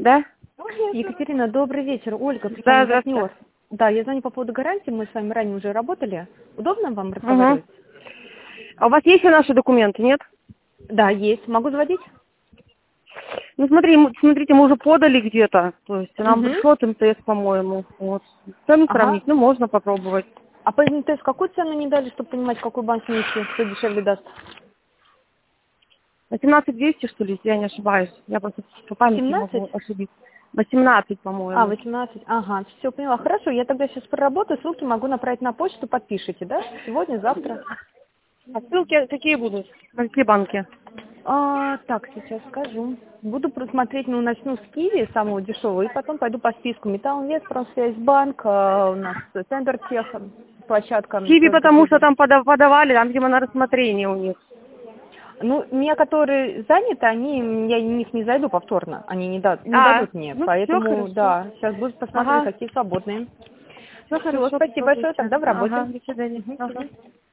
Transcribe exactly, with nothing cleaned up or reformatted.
Да? Екатерина, добрый вечер. Ольга, Да, партнер. Да, я звоню по поводу гарантии. Мы с вами ранее уже работали. Удобно вам Угу. разговаривать? А у вас есть все наши документы, нет? Да, есть. Могу заводить? Ну, смотри, мы- смотрите, мы уже подали где-то. То есть нам Угу. пришло от МТС, по-моему. Вот. Цену Ага. сравнить, ну, можно попробовать. А по МТС какую цену не дали, чтобы понимать, какой банк мне идти, кто дешевле даст? восемнадцать двести, что ли, если я не ошибаюсь. Я просто по памяти семнадцать? могу ошибиться. восемнадцать, А, по-моему. восемнадцать. Ага, все, поняла. Хорошо, я тогда сейчас проработаю, ссылки могу направить на почту, подпишите, да? Сегодня, завтра. А ссылки какие будут? На какие банки? А, так, сейчас скажу. Буду просмотреть, ну, начну с Киви, самого дешевого, и потом пойду по списку. Металлинвест, Промсвязьбанк, а, у нас Центр Тех, площадка. Киви, тоже потому такие что же. там пода- подавали, там, видимо, на рассмотрение у них. Ну, меня, которые заняты, они, я в них не зайду повторно, они не, да, не А, дадут мне, ну, все поэтому, хорошо. да, сейчас буду посмотреть, Ага, какие свободные. все Все, хорошо, спасибо большое, попробуйте. тогда в работе. Ага, до свидания. Мгм, до Ага. свидания.